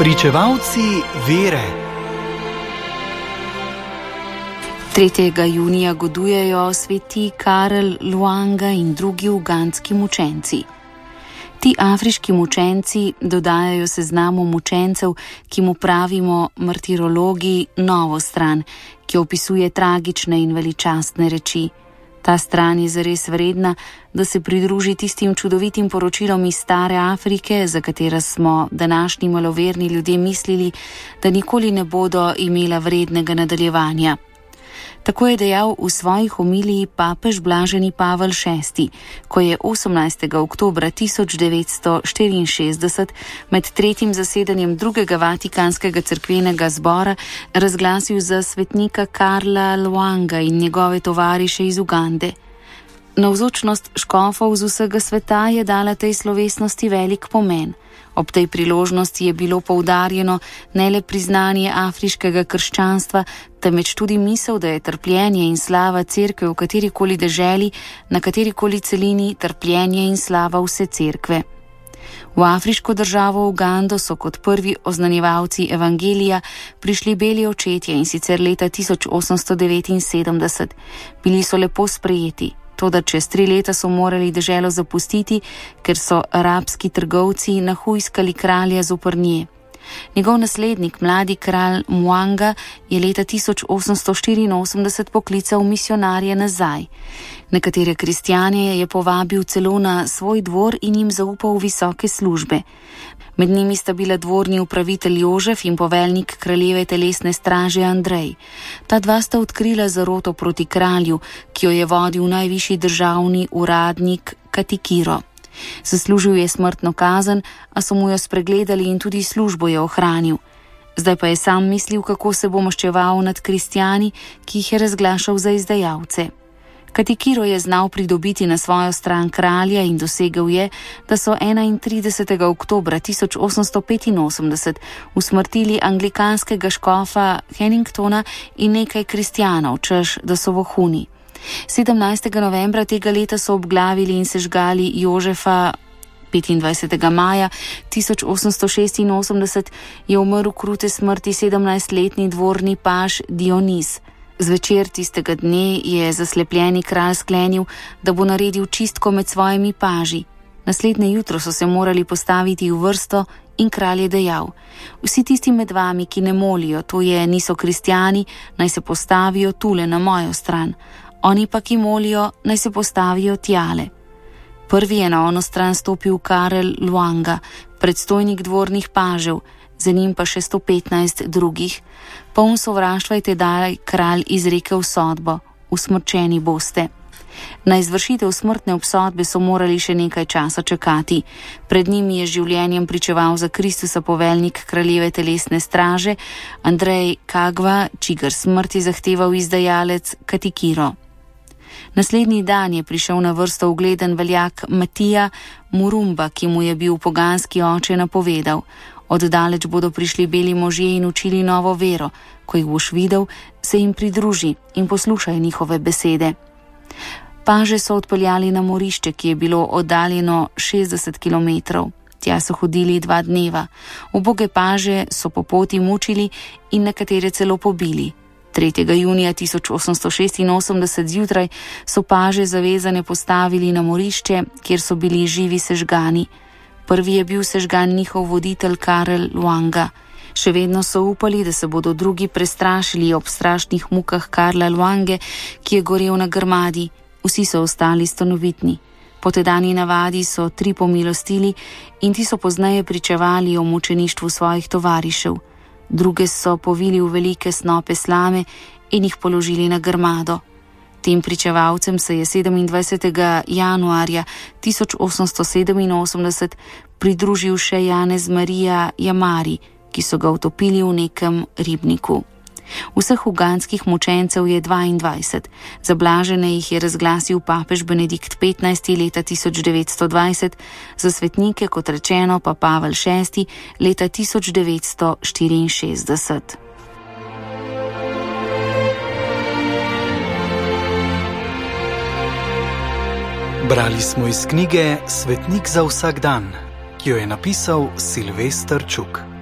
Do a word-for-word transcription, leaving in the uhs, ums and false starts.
Pričevalci vere. tretjega junija godujejo sveti Karel Lwanga in drugi ugandski mučenci. Ti afriški mučenci dodajajo seznamu mučencev, ki mu pravimo martirologi, novo stran, ki opisuje tragične in veličastne reči. Ta stran je zares vredna, da se pridruži tistim čudovitim poročilom iz stare Afrike, za katera smo današnji maloverni ljudje mislili, da nikoli ne bodo imela vrednega nadaljevanja. Tako je dejal v svojih homiliji papež blaženi Pavel šesti, ko je osemnajstega oktobra tisoč devetsto štiriinšestdeset med tretjim zasedanjem drugega vatikanskega cerkvenega zbora razglasil za svetnika Karla Lwanga in njegove tovariše iz Ugande. Navzočnost škofov z vsega sveta je dala tej slovesnosti velik pomen. Ob tej priložnosti je bilo poudarjeno ne le priznanje afriškega krščanstva, temveč tudi misel, da je trpljenje in slava cerkve v katerikoli deželi, na katerikoli celini trpljenje in slava vse cerkve. V afriško državo Ugando so kot prvi oznanjevalci evangelija prišli beli očetje, in sicer leta tisoč osemsto devetinsedemdeset. Bili so lepo sprejeti. Toda čez tri leta so morali deželo zapustiti, ker so arabski trgovci nahujskali kralja zoper nje. Njegov naslednik, mladi kralj Mwanga, je leta tisoč osemsto štiriinosemdeset poklical misionarje nazaj. Nekatere kristjane je povabil celo na svoj dvor in jim zaupal visoke službe. Med njimi sta bila dvorni upravitelj Jožef in poveljnik kraljeve telesne straže Andrej. Ta dva sta odkrila zaroto proti kralju, ki jo je vodil najvišji državni uradnik Katikiro. Zaslužil je smrtno kazen, a so mu jo spregledali in tudi službo je ohranil. Zdaj pa je sam mislil, kako se bo maščeval nad kristjani, ki jih je razglašal za izdajalce. Katikiro je znal pridobiti na svojo stran kralja in dosegel je, da so enaintridesetega oktobra tisoč osemsto petinosemdeset usmrtili anglikanskega škofa Henningtona in nekaj kristjanov, češ da so vohuni. sedemnajstega novembra tega leta so obglavili in sežgali Jožefa. petindvajsetega maja tisoč osemsto šestinosemdeset je umrl krute smrti sedemnajstletni dvorni paž Dionis. Zvečer tistega dne je zaslepljeni kralj sklenil, da bo naredil čistko med svojimi paži. Naslednje jutro so se morali postaviti v vrsto in kralj je dejal: vsi tisti med vami, ki ne molijo, to je niso kristjani, naj se postavijo tule na mojo stran. Oni pa, ki molijo, naj se postavijo tjale. Prvi je na ono stran stopil Karel Lwanga, predstojnik dvornih pažev, za njim pa še sto petnajst drugih. Poln sovraštva je tedaj kralj izrekel sodbo: usmrčeni boste. Na izvršitev smrtne obsodbe so morali še nekaj časa čakati. Pred njimi je življenjem pričeval za Kristusa poveljnik kraljeve telesne straže Andrej Kagva, čigar smrt je zahteval izdajalec Katikiro. Naslednji dan je prišel na vrsto ugleden veljak Matija Murumba, ki mu je bil poganski oče napovedal: oddaleč bodo prišli beli možje in učili novo vero. Ko jih boš videl, se jim pridruži in poslušaj njihove besede. Paže so odpeljali na morišče, ki je bilo oddaljeno šestdeset kilometrov. Tja so hodili dva dneva. Uboge paže so po poti mučili in nekatere celo pobili. tretjega junija tisoč osemsto šestinosemdeset zjutraj so paže zavezane postavili na morišče, kjer so bili živi sežgani. Prvi je bil sežgan njihov voditelj Karel Lwanga. Še vedno so upali, da se bodo drugi prestrašili ob strašnih mukah Karla Lwange, ki je gorel na grmadi. Vsi so ostali stanovitni. Po tedanji navadi so tri pomilostili in ti so pozneje pričevali o mučeništvu svojih tovarišev. Druge so povili v velike snope slame in jih položili na grmado. Tem pričevalcem se je sedemindvajsetega januarja tisoč osemsto sedeminosemdeset pridružil še Janez Marija Jamari, ki so ga utopili v nekem ribniku. Vseh ugandskih mučencev je dvaindvajset. Za blažene jih je razglasil papež Benedikt petnajsti leta tisoč devetsto dvajset, za svetnike, kot rečeno, pa Pavel šesti leta tisoč devetsto štiriinšestdeset. Brali smo iz knjige Svetnik za vsak dan, ki jo je napisal Silvester Čuk.